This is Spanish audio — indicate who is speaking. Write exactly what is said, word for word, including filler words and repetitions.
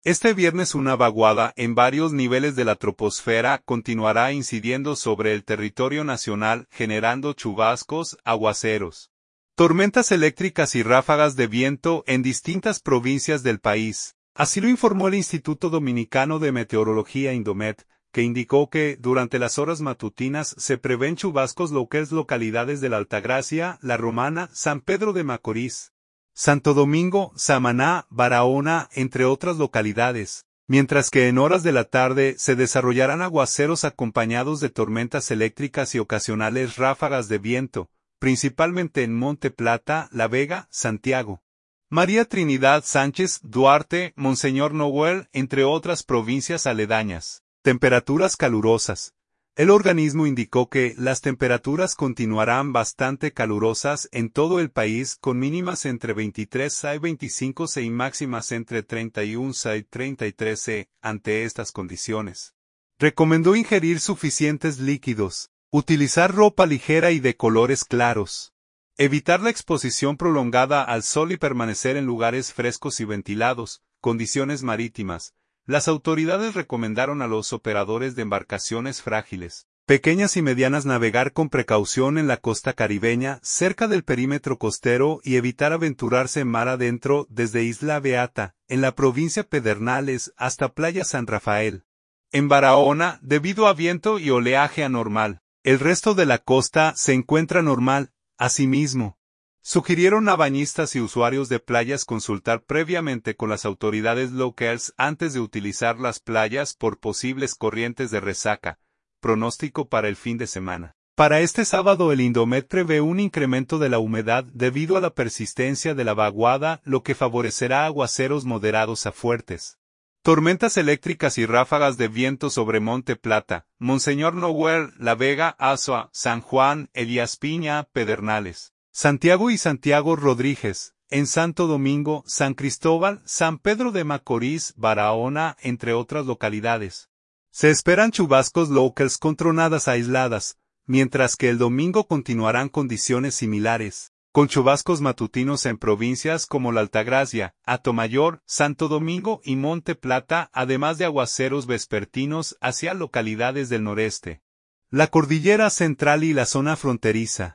Speaker 1: Este viernes una vaguada en varios niveles de la troposfera continuará incidiendo sobre el territorio nacional generando chubascos, aguaceros, tormentas eléctricas y ráfagas de viento en distintas provincias del país. Así lo informó el Instituto Dominicano de Meteorología Indomet, que indicó que, durante las horas matutinas, se prevén chubascos locales localidades de la Altagracia, La Romana, San Pedro de Macorís, Santo Domingo, Samaná, Barahona, entre otras localidades, mientras que en horas de la tarde se desarrollarán aguaceros acompañados de tormentas eléctricas y ocasionales ráfagas de viento, principalmente en Monte Plata, La Vega, Santiago, María Trinidad Sánchez, Duarte, Monseñor Noel, entre otras provincias aledañas. Temperaturas calurosas. El organismo indicó que las temperaturas continuarán bastante calurosas en todo el país con mínimas entre veintitrés a veinticinco grados y máximas entre treinta y uno a treinta y tres grados. Ante estas condiciones, recomendó ingerir suficientes líquidos, utilizar ropa ligera y de colores claros, evitar la exposición prolongada al sol y permanecer en lugares frescos y ventilados. Condiciones marítimas. Las autoridades recomendaron a los operadores de embarcaciones frágiles, pequeñas y medianas navegar con precaución en la costa caribeña, cerca del perímetro costero y evitar aventurarse mar adentro desde Isla Beata, en la provincia Pedernales, hasta Playa San Rafael. En Barahona, debido a viento y oleaje anormal, el resto de la costa se encuentra normal. Asimismo, sugirieron a bañistas y usuarios de playas consultar previamente con las autoridades locales antes de utilizar las playas por posibles corrientes de resaca. Pronóstico para el fin de semana. Para este sábado el Indomet prevé un incremento de la humedad debido a la persistencia de la vaguada, lo que favorecerá aguaceros moderados a fuertes, tormentas eléctricas y ráfagas de viento sobre Monte Plata, Monseñor Noel, La Vega, Azua, San Juan, Elías Piña, Pedernales, Santiago y Santiago Rodríguez, en Santo Domingo, San Cristóbal, San Pedro de Macorís, Barahona, entre otras localidades. Se esperan chubascos locales con tronadas aisladas, mientras que el domingo continuarán condiciones similares, con chubascos matutinos en provincias como la Altagracia, Atomayor, Santo Domingo y Monte Plata, además de aguaceros vespertinos hacia localidades del noreste, la cordillera central y la zona fronteriza.